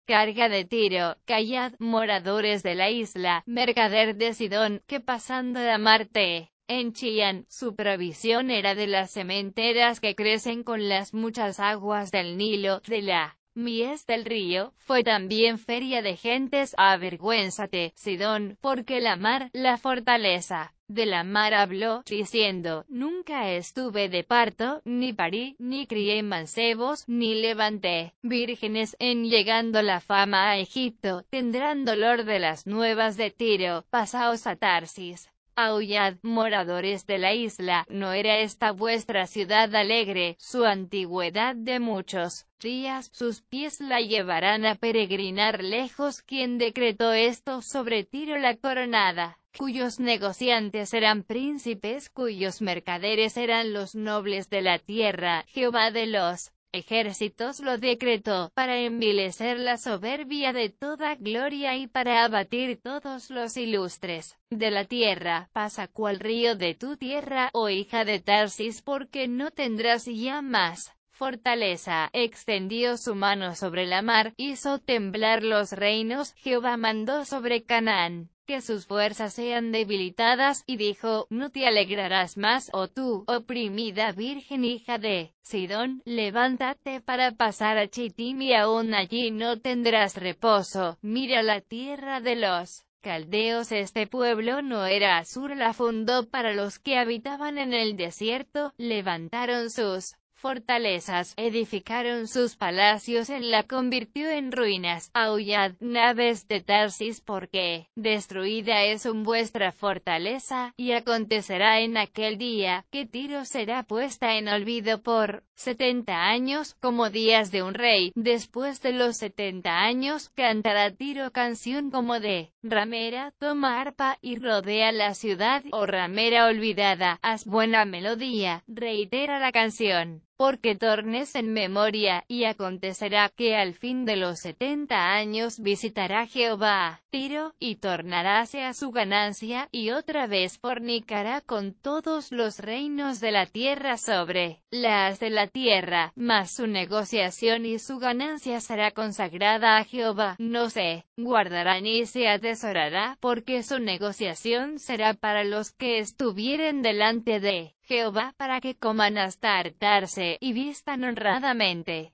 carga de Tiro, callad, moradores de la isla, mercader de Sidón, que pasando a Marte, henchían, su provisión era de las sementeras que crecen con las muchas aguas del Nilo, de la mies del río, fue también feria de gentes, avergüénzate, Sidón, porque la mar, la fortaleza de la mar habló, diciendo, nunca estuve de parto, ni parí, ni crié mancebos, ni levanté vírgenes, en llegando la fama a Egipto, tendrán dolor de las nuevas de Tiro, pasaos a Tarsis. Aullad, moradores de la isla, ¿no era esta vuestra ciudad alegre? Su antigüedad de muchos días, sus pies la llevarán a peregrinar lejos. ¿Quién decretó esto sobre Tiro la coronada? Cuyos negociantes eran príncipes, cuyos mercaderes eran los nobles de la tierra. Jehová de los ejércitos lo decretó, para envilecer la soberbia de toda gloria y para abatir todos los ilustres de la tierra. Pasa cual río de tu tierra, oh hija de Tarsis, porque no tendrás ya más fortaleza. Extendió su mano sobre la mar, hizo temblar los reinos. Jehová mandó sobre Canaán que sus fuerzas sean debilitadas, y dijo, no te alegrarás más, oh tú, oprimida virgen hija de Sidón, levántate para pasar a Chittim, y aún allí no tendrás reposo. Mira la tierra de los caldeos. Este pueblo no era Asur, la fundó para los que habitaban en el desierto, levantaron sus fortalezas, edificaron sus palacios, él la convirtió en ruinas. Aullad, naves de Tarsis, porque destruida es vuestra fortaleza, y acontecerá en aquel día, que Tiro será puesta en olvido por 70 años, como días de un rey. Después de los 70 años, cantará Tiro canción como de ramera, toma arpa, y rodea la ciudad, oh ramera olvidada, haz buena melodía, reitera la canción, porque tornes en memoria, y acontecerá que al fin de los 70 años visitará Jehová a Tiro, y tornaráse a su ganancia, y otra vez fornicará con todos los reinos de la tierra sobre las de la tierra, mas su negociación y su ganancia será consagrada a Jehová, no se guardará ni se atesorará, porque su negociación será para los que estuvieren delante de Jehová, para que coman hasta hartarse, y vistan honradamente.